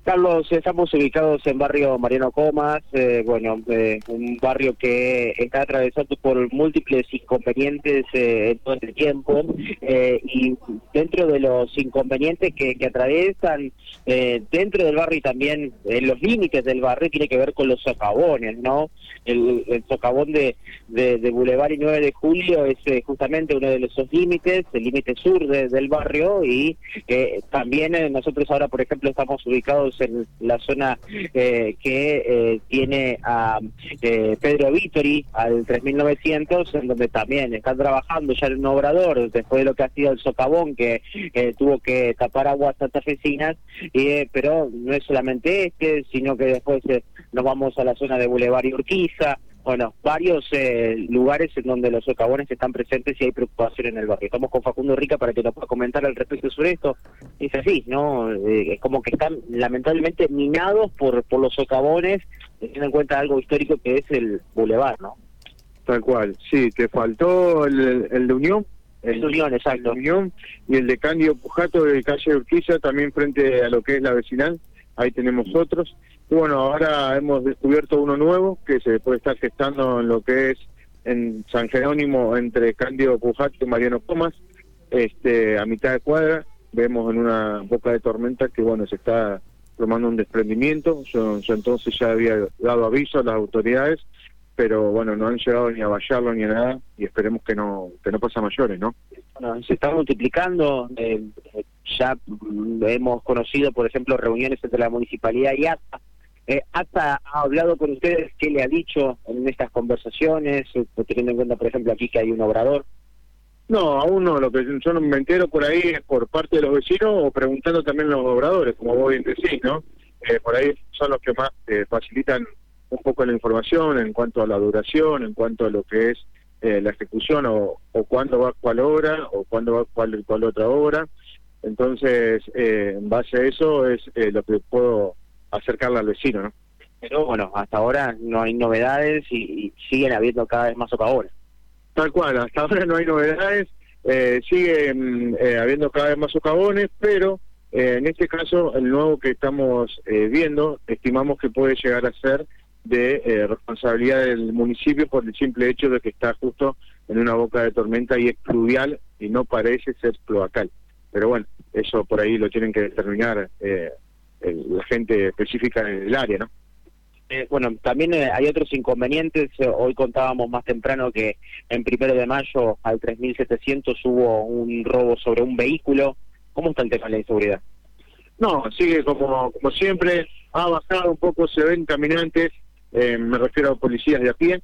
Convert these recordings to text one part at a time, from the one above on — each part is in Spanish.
Carlos, estamos ubicados en barrio Mariano Comas, un barrio que está atravesado por múltiples inconvenientes en todo el tiempo, y dentro de los inconvenientes que atraviesan dentro del barrio y también en los límites del barrio tiene que ver con los socavones, ¿no? El socavón de Boulevard y 9 de Julio es justamente uno de esos límites, el límite sur del barrio, y también nosotros ahora, por ejemplo, estamos ubicados en la zona que tiene a Pedro Vítori al 3900, en donde también están trabajando ya en un obrador después de lo que ha sido el socavón que tuvo que tapar aguas santafesinas, pero no es solamente sino que después nos vamos a la zona de Boulevard y Urquiza. Bueno, varios lugares en donde los socavones están presentes y hay preocupación en el barrio. Estamos con Facundo Rica para que nos pueda comentar al respecto sobre esto. Es así, ¿no? Es como que están lamentablemente minados por los socavones, teniendo en cuenta algo histórico que es el Boulevard, ¿no? Tal cual, sí, te faltó el de Unión. El de Unión, exacto. El de Unión y el de Cándido Pujato de calle Urquiza, también frente a lo que es la vecinal. Ahí tenemos otros. Y bueno, ahora hemos descubierto uno nuevo que se puede estar gestando en lo que es en San Jerónimo, entre Cándido Pujato y Mariano Comas, a mitad de cuadra. Vemos en una boca de tormenta que, bueno, se está tomando un desprendimiento. Yo entonces ya había dado aviso a las autoridades, pero bueno, no han llegado ni a vallarlo ni a nada, y esperemos que no pase a mayores, ¿no? Bueno, se está multiplicando, ya hemos conocido, por ejemplo, reuniones entre la municipalidad y ATA. ¿ATA ha hablado con ustedes? ¿Qué le ha dicho en estas conversaciones, teniendo en cuenta, por ejemplo, aquí que hay un obrador? No, aún no. Lo que yo no me entero por ahí es por parte de los vecinos o preguntando también a los obradores, como vos bien decís, ¿no? Por ahí son los que más facilitan un poco la información en cuanto a la duración, en cuanto a lo que es la ejecución o cuándo va cuál obra o cuándo va cuál otra obra. Entonces, en base a eso es lo que puedo acercarle al vecino, ¿no? Pero bueno, hasta ahora no hay novedades y siguen habiendo cada vez más socavones. Tal cual, hasta ahora no hay novedades, sigue habiendo cada vez más socavones, pero en este caso el nuevo que estamos viendo, estimamos que puede llegar a ser de responsabilidad del municipio por el simple hecho de que está justo en una boca de tormenta y es pluvial y no parece ser cloacal. Pero bueno, eso por ahí lo tienen que determinar la gente específica en el área, ¿no? Bueno, también hay otros inconvenientes. Hoy contábamos más temprano que en 1 de mayo al 3700 hubo un robo sobre un vehículo. ¿Cómo está el tema de la inseguridad? No, sigue como siempre, ha bajado un poco, se ven caminantes, me refiero a policías de a pie,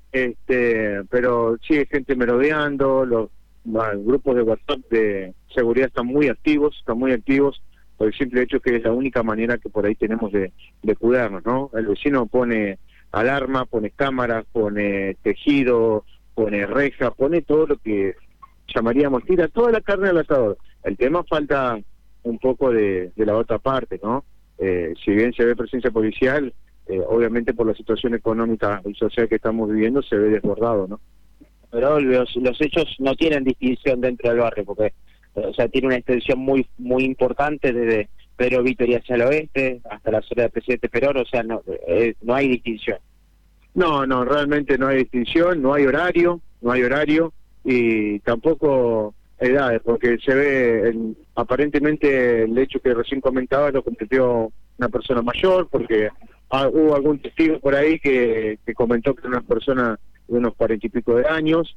pero sigue gente merodeando, los grupos de WhatsApp de seguridad están muy activos, por el simple hecho que es la única manera que por ahí tenemos de cuidarnos, ¿no? El vecino pone alarma, pone cámaras, pone tejido, pone reja, pone todo lo que llamaríamos, tira toda la carne al asador. El tema falta un poco de la otra parte, ¿no? Si bien se ve presencia policial, obviamente por la situación económica y social que estamos viviendo se ve desbordado, ¿no? Pero los hechos no tienen distinción dentro del barrio, porque tiene una extensión muy importante desde Pedro Vítori hacia el oeste hasta la zona del Presidente Perón, no hay distinción. No, realmente no hay distinción, no hay horario y tampoco edades, porque se ve aparentemente el hecho que recién comentaba lo cometió una persona mayor, porque hubo algún testigo por ahí que comentó que era una persona de unos 40 y pico de años,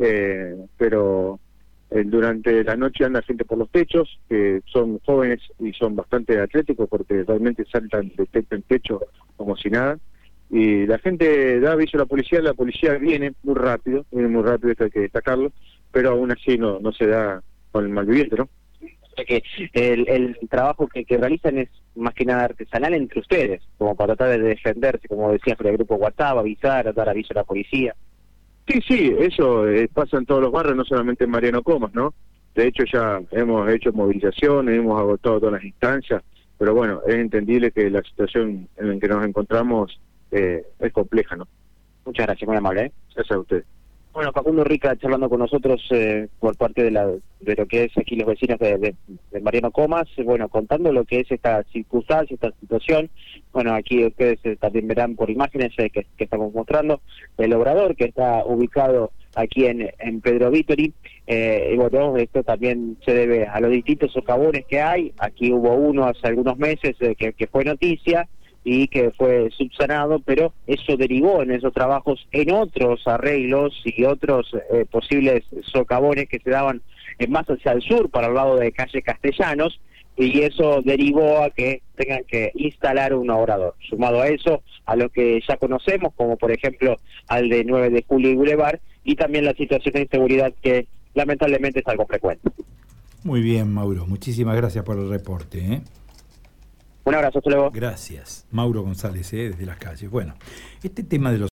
pero durante la noche anda gente por los techos, que son jóvenes y son bastante atléticos porque realmente saltan de techo en techo como si nada, y la gente da aviso a la policía viene muy rápido, esto hay que destacarlo, pero aún así no se da con el malviviente, ¿no? Que el trabajo que realizan es más que nada artesanal entre ustedes, como para tratar de defenderse, como decías, por el grupo WhatsApp, avisar, dar aviso a la policía. Sí, eso pasa en todos los barrios, no solamente en Mariano Comas, ¿no? De hecho ya hemos hecho movilizaciones, hemos agotado todas las instancias, pero bueno, es entendible que la situación en la que nos encontramos es compleja, ¿no? Muchas gracias, muy amable. Gracias a usted. Bueno, Facundo Rica charlando con nosotros por parte de lo que es aquí los vecinos de Mariano Comas, bueno, contando lo que es esta circunstancia, esta situación. Bueno, aquí ustedes también verán por imágenes que estamos mostrando el obrador que está ubicado aquí en Pedro Vítori. Y bueno, esto también se debe a los distintos socavones que hay. Aquí hubo uno hace algunos meses que fue noticia y que fue subsanado, pero eso derivó en esos trabajos en otros arreglos y otros posibles socavones que se daban más hacia el sur, para el lado de calle Castellanos, y eso derivó a que tengan que instalar un obrador. Sumado a eso, a lo que ya conocemos, como por ejemplo al de 9 de Julio y Boulevard, y también la situación de inseguridad que lamentablemente es algo frecuente. Muy bien, Mauro, muchísimas gracias por el reporte, ¿eh? Un abrazo, hasta luego. Gracias. Mauro González, desde las calles. Bueno, este tema de los